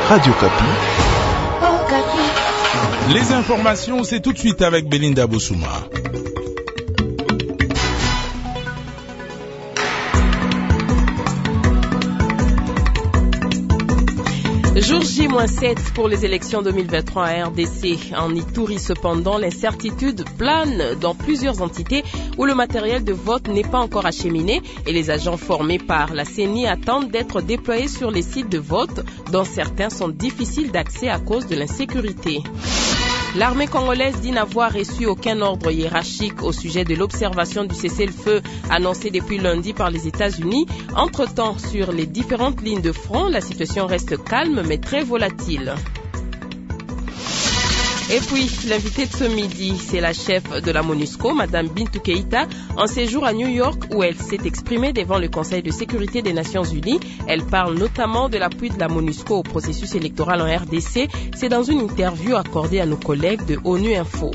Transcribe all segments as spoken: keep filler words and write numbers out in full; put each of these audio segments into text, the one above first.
Radio Kapi. Les informations, c'est tout de suite avec Belinda Bossouma. Jour J sept pour les élections deux mille vingt-trois à R D C. En Ituri, cependant, l'incertitude plane dans plusieurs entités où le matériel de vote n'est pas encore acheminé et les agents formés par la C E N I attendent d'être déployés sur les sites de vote, dont certains sont difficiles d'accès à cause de l'insécurité. L'armée congolaise dit n'avoir reçu aucun ordre hiérarchique au sujet de l'observation du cessez-le-feu annoncé depuis lundi par les États-Unis. Entre-temps, sur les différentes lignes de front, la situation reste calme mais très volatile. Et puis, l'invitée de ce midi, c'est la chef de la MONUSCO, Madame Bintou Keïta, en séjour à New York où elle s'est exprimée devant le Conseil de sécurité des Nations Unies. Elle parle notamment de l'appui de la MONUSCO au processus électoral en R D C. C'est dans une interview accordée à nos collègues de ONU Info.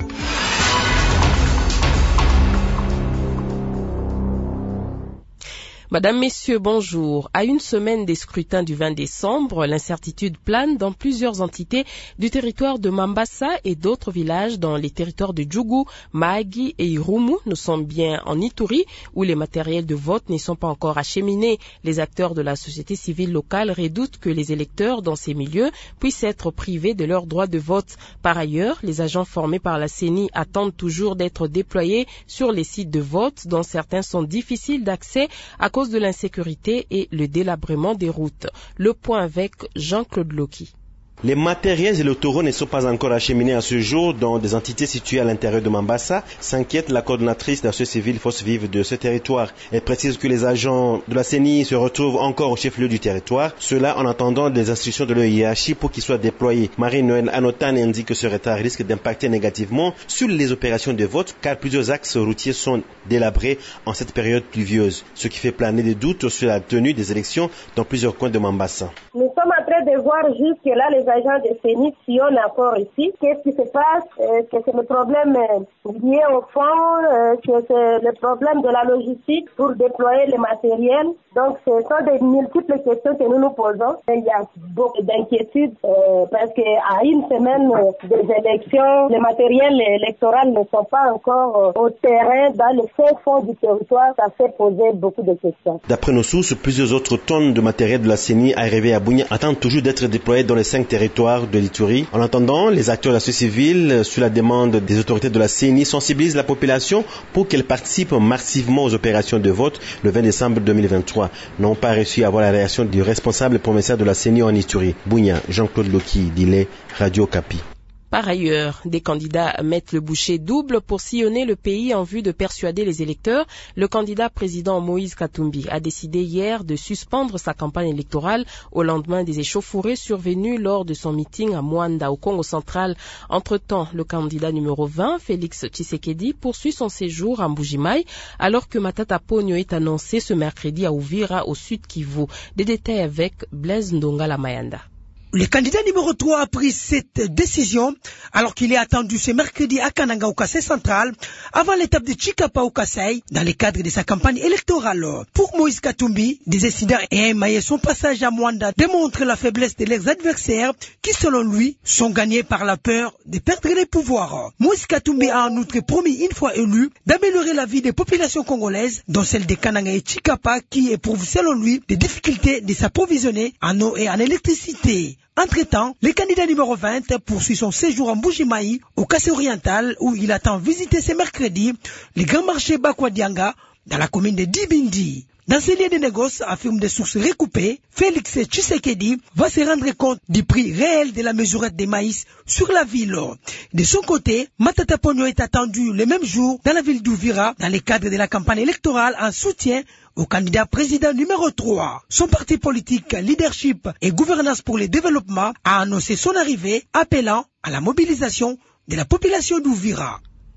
Madame, Messieurs, bonjour. À une semaine des scrutins du vingt décembre, l'incertitude plane dans plusieurs entités du territoire de Mambasa et d'autres villages dans les territoires de Djougou, Mahagi et Irumu. Nous sommes bien en Ituri, où les matériels de vote ne sont pas encore acheminés. Les acteurs de la société civile locale redoutent que les électeurs dans ces milieux puissent être privés de leur droit de vote. Par ailleurs, les agents formés par la C E N I attendent toujours d'être déployés sur les sites de vote, dont certains sont difficiles d'accès à cause de l'insécurité et le délabrement des routes. Le point avec Jean-Claude Loki. Les matériels électoraux ne sont pas encore acheminés à ce jour dans des entités situées à l'intérieur de Mambasa, s'inquiète la coordonnatrice de la société civile Force Vive de ce territoire. Elle précise que les agents de la C E N I se retrouvent encore au chef-lieu du territoire, cela en attendant des instructions de leur hiérarchie pour qu'ils soient déployés. Marie-Noël Anotan indique que ce retard risque d'impacter négativement sur les opérations de vote car plusieurs axes routiers sont délabrés en cette période pluvieuse, ce qui fait planer des doutes sur la tenue des élections dans plusieurs coins de Mambasa. Nous sommes en train de voir jusque là les agents de C E N I sillonnent encore ici. Qu'est-ce qui se passe? Est-ce que c'est le problème lié au fond? Est-ce que c'est le problème de la logistique pour déployer le matériel? Donc, ce sont des multiples questions que nous nous posons. Et il y a beaucoup d'inquiétudes euh, parce qu'à une semaine des élections, le matériel électoral ne sont pas encore au terrain, dans le fin fond du territoire. Ça fait poser beaucoup de questions. D'après nos sources, plusieurs autres tonnes de matériel de la C E N I arrivées à Bunia attendent toujours d'être déployées dans les cinq territoires de l'Ituri. En attendant, les acteurs de la société civile, sur la demande des autorités de la C E N I, sensibilisent la population pour qu'elle participe massivement aux opérations de vote le vingt décembre deux mille vingt-trois. N'ont pas réussi à avoir la réaction du responsable provincial de la C E N I en Ituri. Bunia, Jean-Claude Loki, Dilé, Radio Kapi. Par ailleurs, des candidats mettent le boucher double pour sillonner le pays en vue de persuader les électeurs. Le candidat président Moïse Katumbi a décidé hier de suspendre sa campagne électorale au lendemain des échauffourées survenues lors de son meeting à Mwanda, au Congo central. Entre-temps, le candidat numéro vingt, Félix Tshisekedi, poursuit son séjour à Mbujimaï alors que Matata Ponyo est annoncé ce mercredi à Uvira, au sud Kivu. Des détails avec Blaise Ndongala Mayanda. Le candidat numéro trois a pris cette décision alors qu'il est attendu ce mercredi à Kananga au Kassai central avant l'étape de Chikapa au Kassai dans le cadre de sa campagne électorale. Pour Moïse Katumbi, des incidents et émaillé son passage à Mwanda démontrent la faiblesse de leurs adversaires qui selon lui sont gagnés par la peur de perdre les pouvoirs. Moïse Katumbi a en outre promis une fois élu d'améliorer la vie des populations congolaises dont celle de Kananga et Chikapa qui éprouvent selon lui des difficultés de s'approvisionner en eau et en électricité. Entre-temps, le candidat numéro vingt poursuit son séjour en Mbujimaï, au Kassai oriental, où il attend visiter ce mercredi le grand marché Bakwadianga, dans la commune de Dibindi. Dans ce lieu de négoce, affirment des sources recoupées, Félix Tshisekedi va se rendre compte du prix réel de la mesurette de maïs sur la ville. De son côté, Matata Ponyo est attendu le même jour dans la ville d'Uvira, dans le cadre de la campagne électorale en soutien au candidat président numéro trois. Son parti politique Leadership et Gouvernance pour le Développement a annoncé son arrivée, appelant à la mobilisation de la population d'Uvira.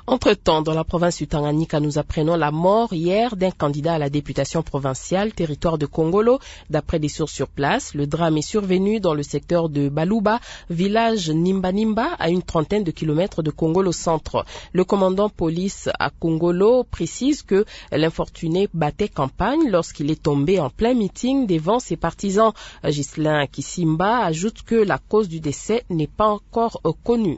Entre-temps, dans la province du Tanganyika, nous apprenons la mort hier d'un candidat à la députation provinciale, territoire de Kongolo. D'après des sources sur place, le drame est survenu dans le secteur de Baluba, village Nimba Nimba, à une trentaine de kilomètres de Kongolo centre. Le commandant police à Kongolo précise que l'infortuné battait campagne lorsqu'il est tombé en plein meeting devant ses partisans. Ghislain Kissimba ajoute que la cause du décès n'est pas encore connue.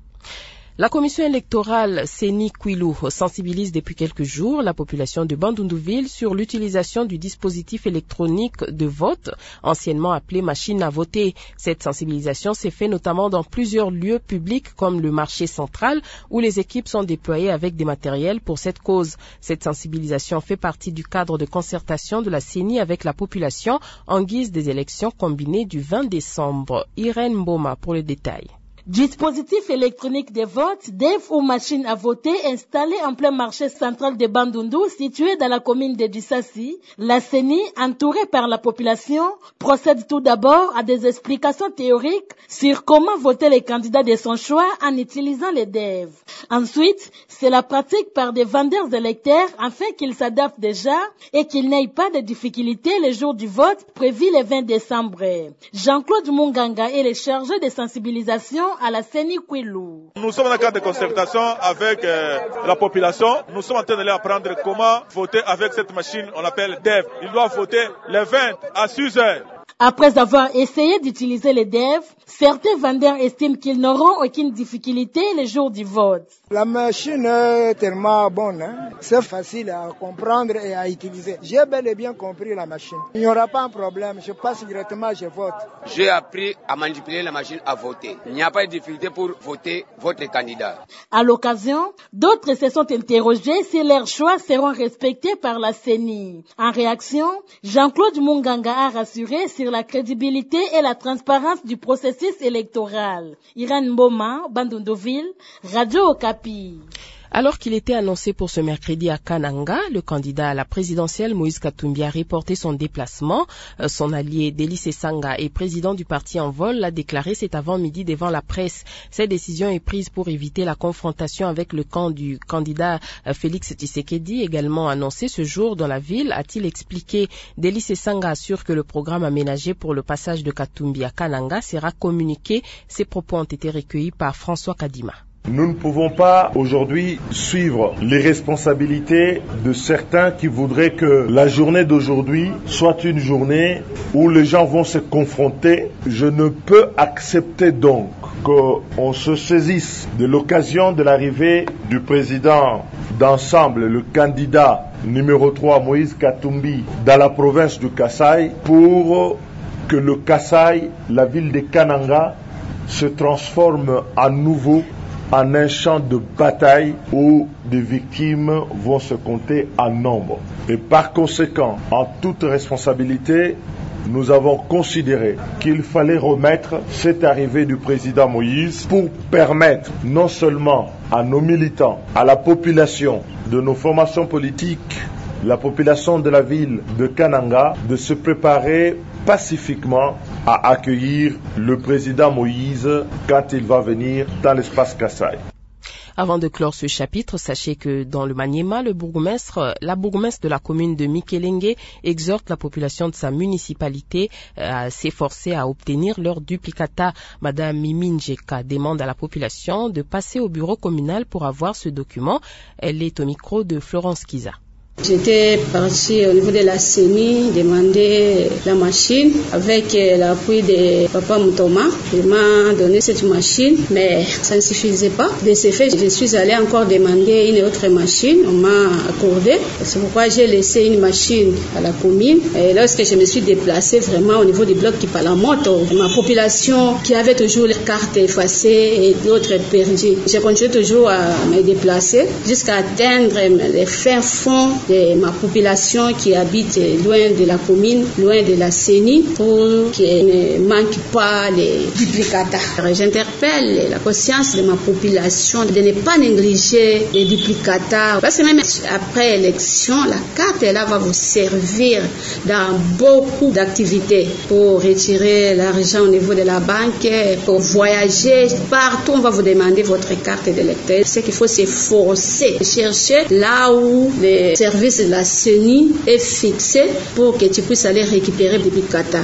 La commission électorale Seni Kwilu sensibilise depuis quelques jours la population de Bandundu-Ville sur l'utilisation du dispositif électronique de vote, anciennement appelé machine à voter. Cette sensibilisation s'est faite notamment dans plusieurs lieux publics comme le marché central où les équipes sont déployées avec des matériels pour cette cause. Cette sensibilisation fait partie du cadre de concertation de la Seni avec la population en guise des élections combinées du vingt décembre. Irène Mboma pour les détails. Dispositif électronique de vote, D E V ou machine à voter installé en plein marché central de Bandundu, situé dans la commune de Dissassi, la Seni, entourée par la population, procède tout d'abord à des explications théoriques sur comment voter les candidats de son choix en utilisant les D E V. Ensuite, c'est la pratique par des vendeurs électeurs afin qu'ils s'adaptent déjà et qu'ils n'aient pas de difficultés le jour du vote prévu le vingt décembre. Jean-Claude Munganga est le chargé de sensibilisation à la Seni Kwilu. Nous sommes dans le cadre de concertation avec euh, la population. Nous sommes en train de leur apprendre comment voter avec cette machine, on appelle D E V. Ils doivent voter le vingt à six heures. Après avoir essayé d'utiliser les D E V, certains vendeurs estiment qu'ils n'auront aucune difficulté le jour du vote. La machine est tellement bonne, hein? C'est facile à comprendre et à utiliser. J'ai bel et bien compris la machine. Il n'y aura pas un problème, je passe directement, je vote. J'ai appris à manipuler la machine à voter. Il n'y a pas de difficulté pour voter votre candidat. À l'occasion, d'autres se sont interrogés si leurs choix seront respectés par la Seni. En réaction, Jean-Claude Munganga a rassuré sur la crédibilité et la transparence du processus électoral. Irène Mboma, Bandundu-Ville, Radio Okapi. Alors qu'il était annoncé pour ce mercredi à Kananga, le candidat à la présidentielle Moïse Katumbi a reporté son déplacement. Son allié Délice Sanga et président du parti en vol l'a déclaré cet avant-midi devant la presse. Cette décision est prise pour éviter la confrontation avec le camp du candidat Félix Tshisekedi, également annoncé ce jour dans la ville, a-t-il expliqué. Délice Sanga assure que le programme aménagé pour le passage de Katumbi à Kananga sera communiqué. Ses propos ont été recueillis par François Kadima. Nous ne pouvons pas aujourd'hui suivre les responsabilités de certains qui voudraient que la journée d'aujourd'hui soit une journée où les gens vont se confronter. Je ne peux accepter donc qu'on se saisisse de l'occasion de l'arrivée du président d'ensemble, le candidat numéro trois, Moïse Katumbi, dans la province du Kasaï, pour que le Kasaï, la ville de Kananga, se transforme à nouveau en un champ de bataille où des victimes vont se compter en nombre. Et par conséquent, en toute responsabilité, nous avons considéré qu'il fallait remettre cette arrivée du président Moïse pour permettre non seulement à nos militants, à la population de nos formations politiques, la population de la ville de Kananga, de se préparer pacifiquement à accueillir le président Moïse quand il va venir dans l'espace Kasaï. Avant de clore ce chapitre, sachez que dans le Maniema, le bourgmestre, la bourgmestre de la commune de Mikelenge exhorte la population de sa municipalité à s'efforcer à obtenir leur duplicata. Madame Mimi Njeka demande à la population de passer au bureau communal pour avoir ce document. Elle est au micro de Florence Kiza. J'étais partie au niveau de la Seni demander la machine avec l'appui de Papa Moutoma. Il m'a donné cette machine, mais ça ne suffisait pas. De ce fait, je suis allée encore demander une autre machine. On m'a accordé. C'est pourquoi j'ai laissé une machine à la commune. Et lorsque je me suis déplacée vraiment au niveau du bloc Kipalamoto, ma population qui avait toujours les cartes effacées et d'autres perdues, j'ai continué toujours à me déplacer jusqu'à atteindre les fins fonds de ma population qui habite loin de la commune, loin de la C E N I, pour qu'il ne manque pas les duplicata. J'interpelle la conscience de ma population de ne pas négliger les duplicata, parce que même après l'élection, la carte là va vous servir dans beaucoup d'activités pour retirer l'argent au niveau de la banque, pour voyager partout. On va vous demander votre carte d'électeur. C'est qu'il faut s'efforcer, chercher là où le service de la C E N I est fixé pour que tu puisses aller récupérer des duplicata.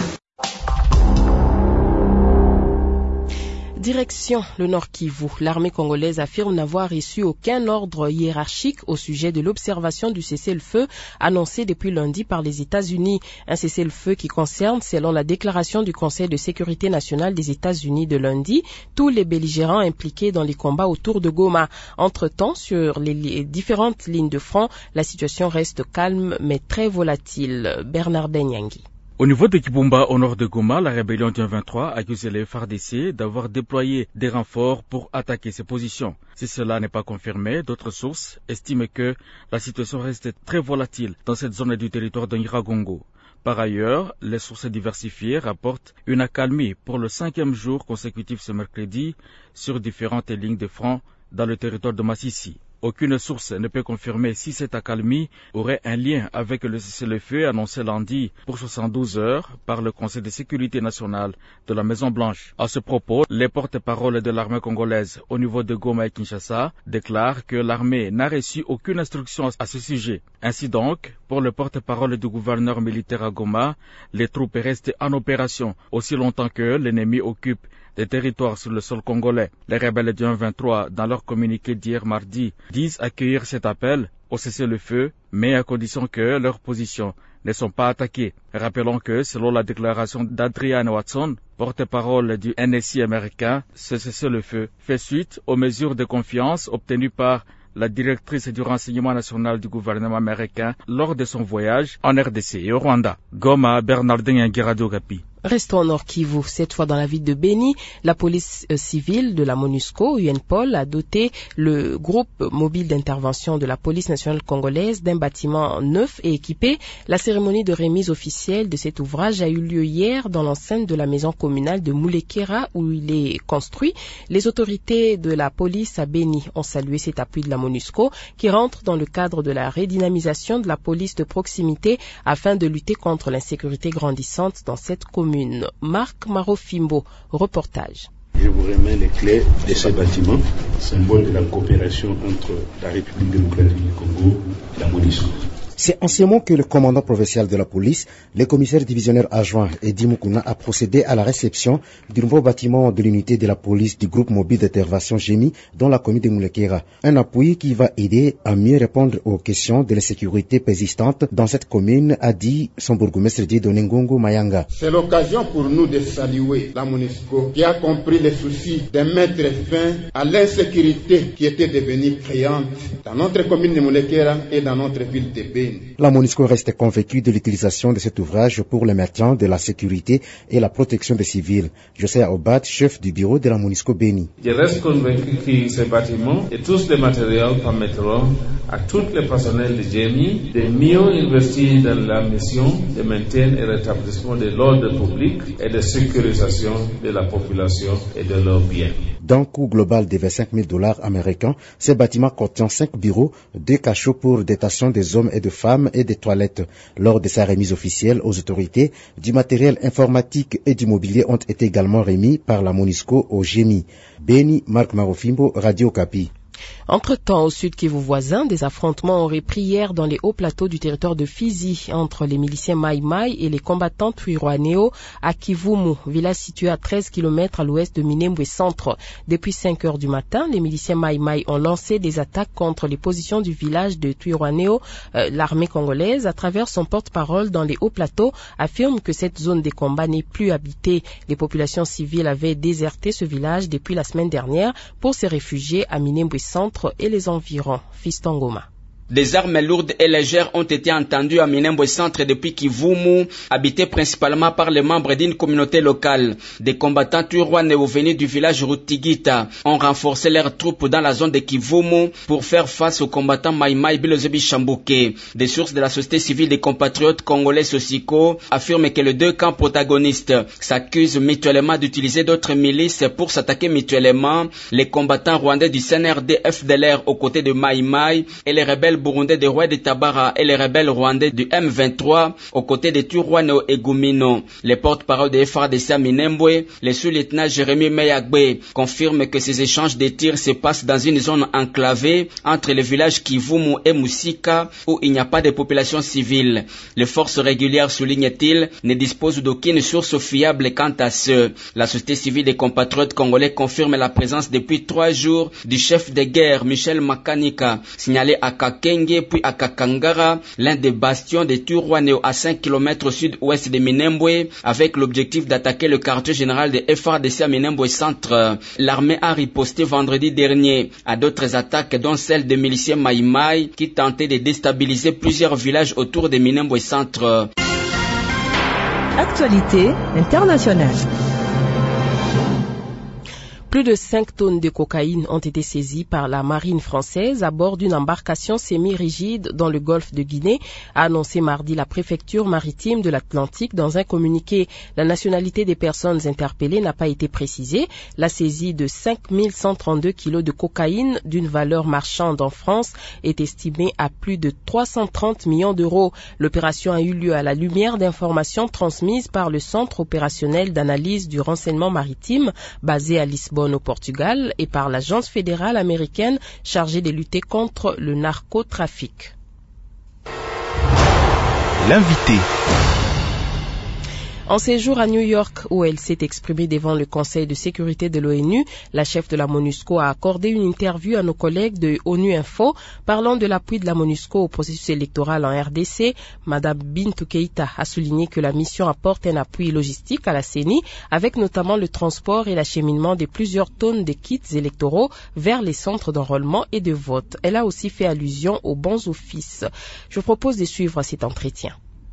Direction le Nord Kivu, l'armée congolaise affirme n'avoir reçu aucun ordre hiérarchique au sujet de l'observation du cessez-le-feu annoncé depuis lundi par les États-Unis. Un cessez-le-feu qui concerne, selon la déclaration du Conseil de sécurité nationale des États-Unis de lundi, tous les belligérants impliqués dans les combats autour de Goma. Entre-temps, sur les différentes lignes de front, la situation reste calme mais très volatile. Bernard Nyangi. Au niveau de Kibumba, au nord de Goma, la rébellion du vingt-trois accuse les F A R D C d'avoir déployé des renforts pour attaquer ses positions. Si cela n'est pas confirmé, d'autres sources estiment que la situation reste très volatile dans cette zone du territoire de Nyiragongo. Par ailleurs, les sources diversifiées rapportent une accalmie pour le cinquième jour consécutif ce mercredi sur différentes lignes de front dans le territoire de Massissi. Aucune source ne peut confirmer si cette accalmie aurait un lien avec le cessez-le-feu annoncé lundi pour soixante-douze heures par le Conseil de sécurité nationale de la Maison-Blanche. À ce propos, les porte-paroles de l'armée congolaise au niveau de Goma et Kinshasa déclarent que l'armée n'a reçu aucune instruction à ce sujet. Ainsi donc, pour le porte-parole du gouverneur militaire à Goma, les troupes restent en opération aussi longtemps que l'ennemi occupe des territoires sur le sol congolais. Les rebelles du vingt-trois, dans leur communiqué d'hier mardi, disent accueillir cet appel au cessez-le-feu, mais à condition que leurs positions ne sont pas attaquées. Rappelons que, selon la déclaration d'Adrian Watson, porte-parole du N S I américain, ce cessez-le-feu fait suite aux mesures de confiance obtenues par la directrice du renseignement national du gouvernement américain lors de son voyage en R D C et au Rwanda. Goma, Bernardin Radio Okapi. Restons au Nord Kivu, cette fois dans la ville de Beni. La police euh, civile de la MONUSCO, U N P O L, a doté le groupe mobile d'intervention de la police nationale congolaise d'un bâtiment neuf et équipé. La cérémonie de remise officielle de cet ouvrage a eu lieu hier dans l'enceinte de la maison communale de Moulekera où il est construit. Les autorités de la police à Beni ont salué cet appui de la MONUSCO qui rentre dans le cadre de la redynamisation de la police de proximité afin de lutter contre l'insécurité grandissante dans cette commune. Marc Marofimbo, reportage. Je vous remets les clés de ce bâtiment, symbole de la coopération entre la République démocratique du Congo et la MONUSCO. C'est en ce moment que le commandant provincial de la police, le commissaire divisionnaire adjoint Edi Mukuna, a procédé à la réception du nouveau bâtiment de l'unité de la police du groupe mobile d'intervention G M I dans la commune de Moulekera. Un appui qui va aider à mieux répondre aux questions de la sécurité persistante dans cette commune, a dit son bourgmestre Dieudonné Ngongo Mayanga. C'est l'occasion pour nous de saluer la MONUSCO qui a compris les soucis de mettre fin à l'insécurité qui était devenue criante dans notre commune de Moulekera et dans notre ville de Beni. La MONUSCO reste convaincue de l'utilisation de cet ouvrage pour le maintien de la sécurité et la protection des civils. José Aubad, chef du bureau de la MONUSCO Beni. Je reste convaincu que ce bâtiment et tous les matériaux permettront à tout le personnel de G M I de mieux investir dans la mission de maintien et rétablissement de l'ordre public et de sécurisation de la population et de leurs biens. D'un coût global de vingt-cinq mille dollars américains, ce bâtiment contient cinq bureaux, deux cachots pour détention des hommes et des femmes et des toilettes. Lors de sa remise officielle aux autorités, du matériel informatique et du mobilier ont été également remis par la MONUSCO au G M I. Beni, Marc Marofimbo, Radio Okapi. Entre-temps, au sud Kivu voisin, des affrontements ont repris hier dans les hauts plateaux du territoire de Fizi entre les miliciens Mai Mai et les combattants Twirwanéo à Kivumu, village situé à treize kilomètres à l'ouest de Minembwe Centre. Depuis cinq heures du matin, les miliciens Mai Mai ont lancé des attaques contre les positions du village de Twirwanéo. Euh, l'armée congolaise, à travers son porte-parole dans les hauts plateaux, affirme que cette zone des combats n'est plus habitée. Les populations civiles avaient déserté ce village depuis la semaine dernière pour se réfugier à Minembwe Centre et les environs. Fiston Goma. Des armes lourdes et légères ont été entendues à Minembwe Centre depuis Kivumu, habité principalement par les membres d'une communauté locale. Des combattants Turwaneo venus du village Rutigita ont renforcé leurs troupes dans la zone de Kivumu pour faire face aux combattants Maïmaï Bilozebi Chambouké. Des sources de la société civile des compatriotes congolais Sosiko affirment que les deux camps protagonistes s'accusent mutuellement d'utiliser d'autres milices pour s'attaquer mutuellement. Les combattants rwandais du C N R D F D L R aux côtés de Maïmaï et les rebelles burundais de Roi de Tabara et les rebelles rwandais du M vingt-trois aux côtés de Turwaneo et Gumino. Les porte-parole de F A R D C à Minembwe, le sous-lieutenant Jérémy Meyagbe, confirme que ces échanges de tirs se passent dans une zone enclavée entre les villages Kivumu et Musika où il n'y a pas de population civile. Les forces régulières, souligne-t-il, ne disposent d'aucune source fiable quant à ce. La société civile des compatriotes congolais confirme la présence depuis trois jours du chef de guerre Michel Makanika, signalé à Kakenge puis à Kakangara, l'un des bastions de Turwaneo à cinq kilomètres au sud-ouest de Minembwe, avec l'objectif d'attaquer le quartier général de F A R D C à Minembwe Centre. L'armée a riposté vendredi dernier à d'autres attaques, dont celle des miliciens Maïmaï qui tentaient de déstabiliser plusieurs villages autour de Minembwe Centre. Actualité internationale. Plus de cinq tonnes de cocaïne ont été saisies par la marine française à bord d'une embarcation semi-rigide dans le golfe de Guinée, a annoncé mardi la préfecture maritime de l'Atlantique dans un communiqué. La nationalité des personnes interpellées n'a pas été précisée. La saisie de cinq mille cent trente-deux kilos de cocaïne d'une valeur marchande en France est estimée à plus de trois cent trente millions d'euros. L'opération a eu lieu à la lumière d'informations transmises par le Centre opérationnel d'analyse du renseignement maritime basé à Lisbonne au Portugal et par l'agence fédérale américaine chargée de lutter contre le narcotrafic. L'invité. En séjour à New York, où elle s'est exprimée devant le Conseil de sécurité de l'ONU, la chef de la MONUSCO a accordé une interview à nos collègues de ONU Info parlant de l'appui de la MONUSCO au processus électoral en R D C. Madame Bintou Keïta a souligné que la mission apporte un appui logistique à la C E N I, avec notamment le transport et l'acheminement de plusieurs tonnes de kits électoraux vers les centres d'enrôlement et de vote. Elle a aussi fait allusion aux bons offices. Je vous propose de suivre cet entretien.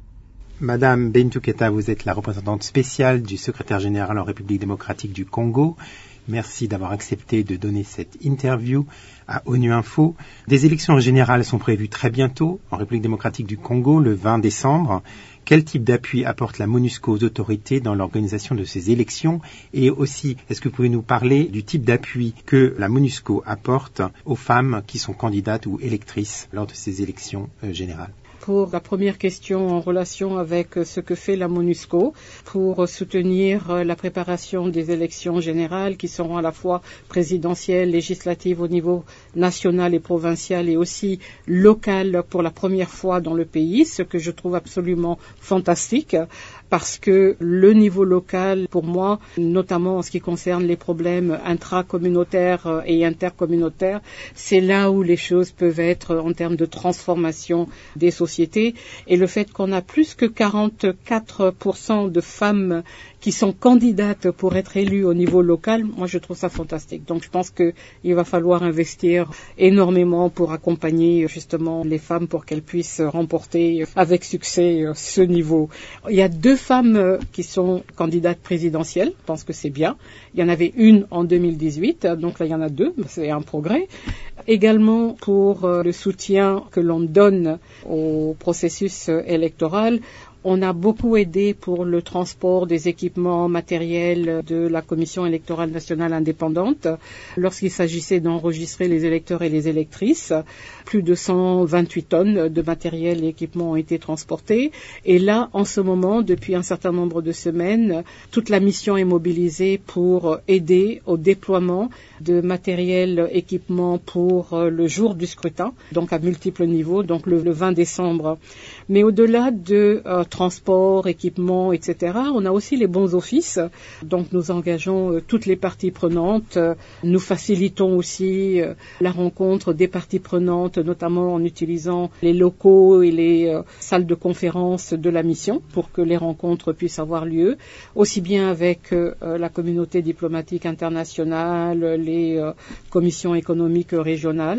Madame Bintou Keïta, vous êtes la représentante spéciale du secrétaire général en République démocratique du Congo. Merci d'avoir accepté de donner cette interview à ONU Info. Des élections générales sont prévues très bientôt en République démocratique du Congo, le vingt décembre. Quel type d'appui apporte la MONUSCO aux autorités dans l'organisation de ces élections? Et aussi, est-ce que vous pouvez nous parler du type d'appui que la MONUSCO apporte aux femmes qui sont candidates ou électrices lors de ces élections euh, générales? Pour la première question en relation avec ce que fait la MONUSCO pour soutenir la préparation des élections générales qui seront à la fois présidentielles, législatives au niveau national et provincial et aussi local pour la première fois dans le pays, ce que je trouve absolument fantastique. Parce que le niveau local, pour moi, notamment en ce qui concerne les problèmes intracommunautaires et intercommunautaires, c'est là où les choses peuvent être en termes de transformation des sociétés. Et le fait qu'on a plus que quarante-quatre pour cent de femmes qui sont candidates pour être élues au niveau local, moi je trouve ça fantastique. Donc je pense qu'il va falloir investir énormément pour accompagner justement les femmes pour qu'elles puissent remporter avec succès ce niveau. Il y a deux femmes qui sont candidates présidentielles, je pense que c'est bien. Il y en avait une en deux mille dix-huit, donc là il y en a deux, c'est un progrès. Également pour le soutien que l'on donne au processus électoral, on a beaucoup aidé pour le transport des équipements matériels de la Commission électorale nationale indépendante lorsqu'il s'agissait d'enregistrer les électeurs et les électrices. Plus de cent vingt-huit tonnes de matériel et équipements ont été transportés. Et là, en ce moment, depuis un certain nombre de semaines, toute la mission est mobilisée pour aider au déploiement de matériel, équipement pour le jour du scrutin, donc à multiples niveaux, donc le, le vingt décembre. Mais au-delà de euh, transport, équipement, et cetera, on a aussi les bons offices. Donc nous engageons euh, toutes les parties prenantes. Euh, nous facilitons aussi euh, la rencontre des parties prenantes, notamment en utilisant les locaux et les euh, salles de conférence de la mission pour que les rencontres puissent avoir lieu, aussi bien avec euh, la communauté diplomatique internationale, les euh, commissions économiques régionales,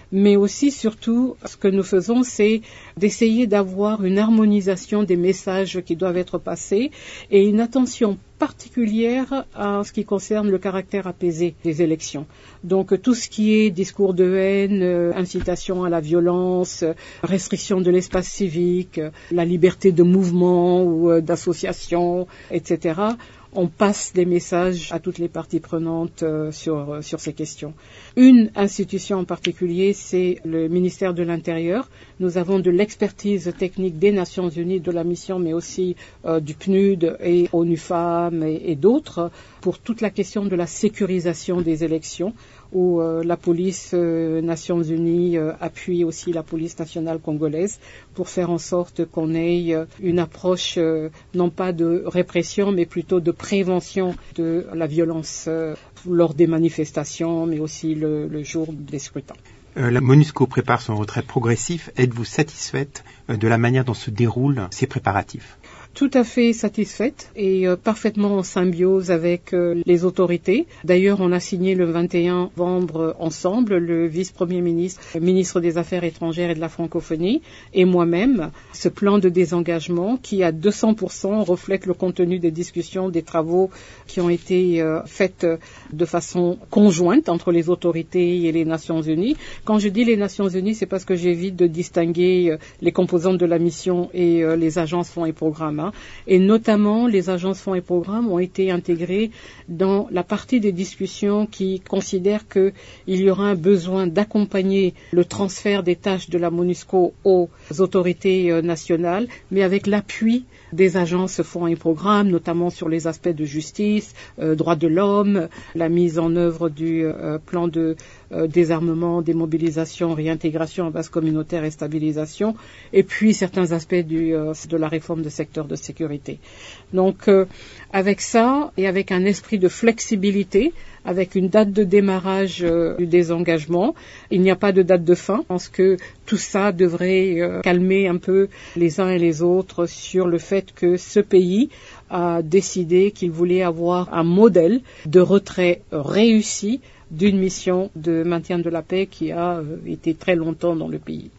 mais aussi, surtout, ce que nous faisons, c'est d'essayer d'avoir une harmonisation des messages qui doivent être passés et une attention particulière à ce qui concerne le caractère apaisé des élections. Donc tout ce qui est discours de haine, euh, incitation à la violence, euh, restriction de l'espace civique, euh, la liberté de mouvement ou euh, d'association, et cetera, on passe des messages à toutes les parties prenantes euh, sur, euh, sur ces questions. Une institution en particulier, c'est le ministère de l'Intérieur. Nous avons de l'expertise technique des Nations Unies, de la mission, mais aussi euh, du P N U D et ONU Femmes et, et d'autres, pour toute la question de la sécurisation des élections, où euh, la police euh, Nations Unies euh, appuie aussi la police nationale congolaise pour faire en sorte qu'on ait euh, une approche euh, non pas de répression, mais plutôt de prévention de la violence euh, lors des manifestations, mais aussi le, le jour des scrutins. Euh, la MONUSCO prépare son retrait progressif. Êtes-vous satisfaite euh, de la manière dont se déroulent ces préparatifs ? Tout à fait satisfaite et euh, parfaitement en symbiose avec euh, les autorités. D'ailleurs, on a signé le vingt et un novembre euh, ensemble, le vice-premier ministre, le ministre des Affaires étrangères et de la francophonie et moi-même, ce plan de désengagement qui à deux cents pour cent reflète le contenu des discussions, des travaux qui ont été euh, faits de façon conjointe entre les autorités et les Nations Unies. Quand je dis les Nations Unies, c'est parce que j'évite de distinguer euh, les composantes de la mission et euh, les agences, fonds et programmes. Et notamment, les agences fonds et programmes ont été intégrées dans la partie des discussions qui considère qu'il y aura un besoin d'accompagner le transfert des tâches de la MONUSCO aux autorités nationales, mais avec l'appui des agences fonds et programmes, notamment sur les aspects de justice, euh, droits de l'homme, la mise en œuvre du euh, plan de euh, désarmement, démobilisation, réintégration en base communautaire et stabilisation, et puis certains aspects du, euh, de la réforme du secteur de sécurité. Donc, euh, avec ça et avec un esprit de flexibilité, avec une date de démarrage euh, du désengagement. Il n'y a pas de date de fin. Je pense que tout ça devrait euh, calmer un peu les uns et les autres sur le fait que ce pays a décidé qu'il voulait avoir un modèle de retrait réussi d'une mission de maintien de la paix qui a euh, été très longtemps dans le pays.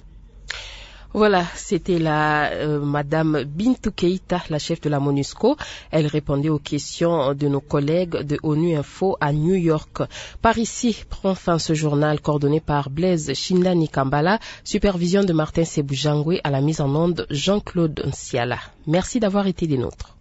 Voilà, c'était la euh, Madame Bintou Keïta, la chef de la MONUSCO. Elle répondait aux questions de nos collègues de ONU Info à New York. Par ici, prend fin ce journal coordonné par Blaise Shindani Kambala, supervision de Martin Sebujangwe, à la mise en onde Jean-Claude Nsiala. Merci d'avoir été des nôtres.